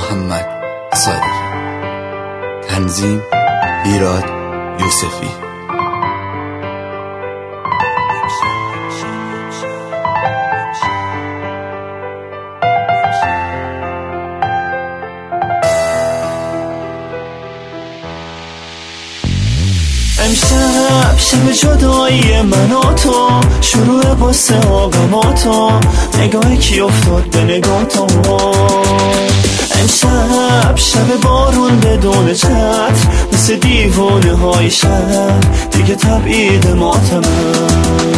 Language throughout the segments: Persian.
محمد صادقی. تنظیم ایراد یوسفی. امشب شب جدایی من و تو، شروع قصه ها غم و تو، نگاه کی افتاد به نگاه تو. امشب شب بارون بدون چتر، مثل دیوانه های شهر دیگه تبعید ماتمه.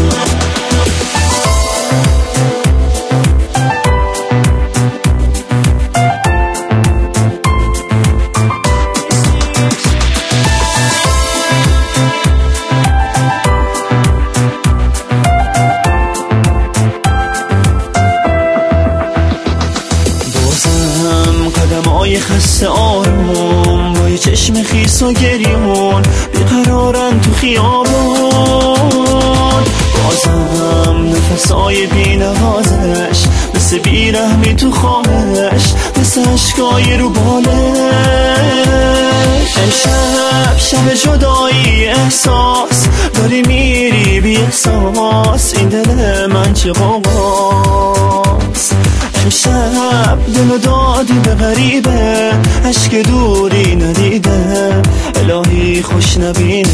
قدمای خسته آروم با یه چشم خیس و گریون بیقرارن تو خیابون. بازم نفسای بی نوازش مثل بیرحمی تو خواهش، مثل عشقای رو بالش. امشب شب جدایی احساس داری میری بی احساس، این دل من چه غوغاست. امشب دلو دادی به غریبه، عشق دوری ندیده، الهی خوش نبینه.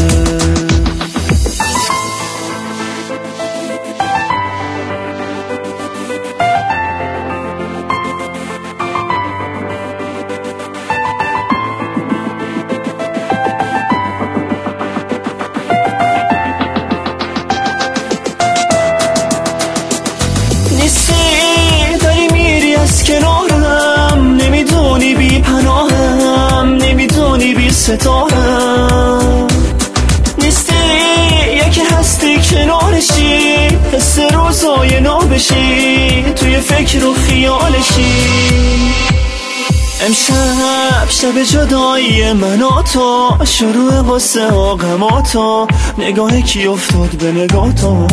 کنارم نمیدونی بی پناهم، نمیدونی بی ستارم نیستی، یکی هستی کنارشی، حس روزای نابشی، توی فکر و خیالشی. امشب شب جدایی من و تو، شروع قصه ها غم و تو، نگاه کی افتاد به نگاه تو.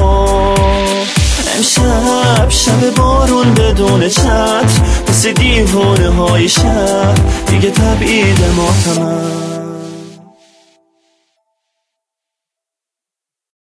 امشب شب بارون بدون چتر، مثل دیوانه های شهر دیگه تبعید ماتمه.